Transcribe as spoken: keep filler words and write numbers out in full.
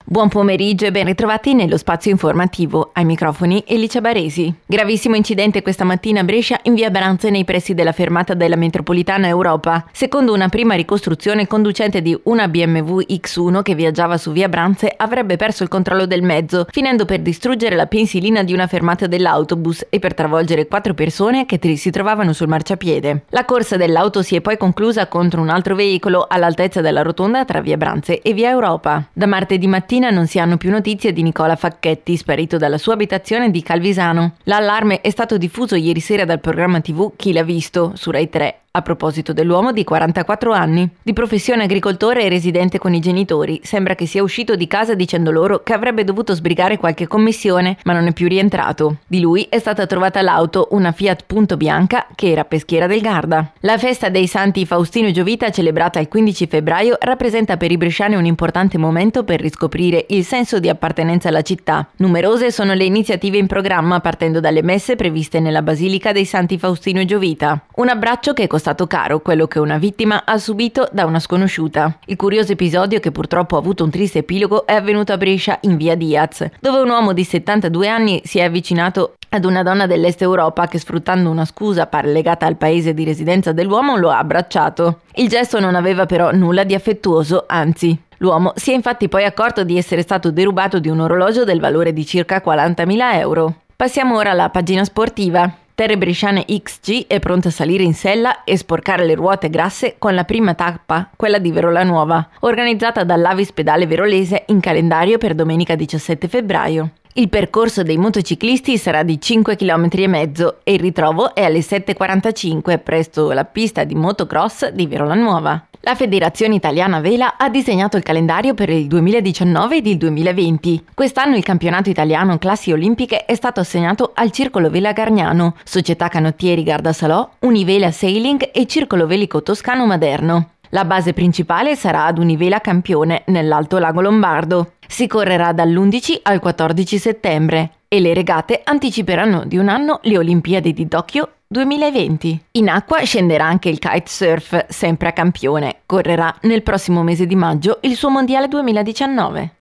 Buon pomeriggio e ben ritrovati nello spazio informativo. Ai microfoni Elicia Baresi. Gravissimo incidente questa mattina a Brescia in via Branze nei pressi della fermata della metropolitana Europa. Secondo una prima ricostruzione, il conducente di una B M W X uno che viaggiava su via Branze avrebbe perso il controllo del mezzo, finendo per distruggere la pensilina di una fermata dell'autobus e per travolgere quattro persone che si trovavano sul marciapiede. La corsa dell'auto si è poi conclusa contro un altro veicolo all'altezza della rotonda tra via Branze e via Europa. Da martedì mattina non si hanno più notizie di Nicola Facchetti, sparito dalla sua abitazione di Calvisano. L'allarme è stato diffuso ieri sera dal programma tivù Chi l'ha visto su Rai tre. A proposito dell'uomo di quarantaquattro anni, di professione agricoltore e residente con i genitori, sembra che sia uscito di casa dicendo loro che avrebbe dovuto sbrigare qualche commissione, ma non è più rientrato. Di lui è stata trovata l'auto, una Fiat Punto bianca, che era peschiera del Garda. La festa dei Santi Faustino e Giovita, celebrata il quindici febbraio, rappresenta per i bresciani un importante momento per riscoprire il senso di appartenenza alla città. Numerose sono le iniziative in programma, partendo dalle messe previste nella Basilica dei Santi Faustino e Giovita. Un abbraccio che è costato caro, quello che una vittima ha subito da una sconosciuta. Il curioso episodio, che purtroppo ha avuto un triste epilogo, è avvenuto a Brescia in via Diaz, dove un uomo di settantadue anni si è avvicinato ad una donna dell'Est Europa che, sfruttando una scusa pare legata al paese di residenza dell'uomo, lo ha abbracciato. Il gesto non aveva però nulla di affettuoso, anzi. L'uomo si è infatti poi accorto di essere stato derubato di un orologio del valore di circa quarantamila euro. Passiamo ora alla pagina sportiva. Terre Bresciane X G è pronta a salire in sella e sporcare le ruote grasse con la prima tappa, quella di Verola Nuova, organizzata dall'Avis Pedale Verolese in calendario per domenica diciassette febbraio. Il percorso dei motociclisti sarà di cinque chilometri e mezzo e il ritrovo è alle sette e quarantacinque presso la pista di motocross di Verola Nuova. La Federazione Italiana Vela ha disegnato il calendario per il duemiladiciannove ed il duemilaventi. Quest'anno il campionato italiano classi olimpiche è stato assegnato al Circolo Vela Gargnano, Società Canottieri Garda Salò, Univela Sailing e Circolo Velico Toscano Maderno. La base principale sarà ad Univela Campione, nell'Alto Lago Lombardo. Si correrà dall'undici al quattordici settembre e le regate anticiperanno di un anno le Olimpiadi di Tokyo duemilaventi. In acqua scenderà anche il kitesurf, sempre a Campione. Correrà nel prossimo mese di maggio il suo mondiale duemiladiciannove.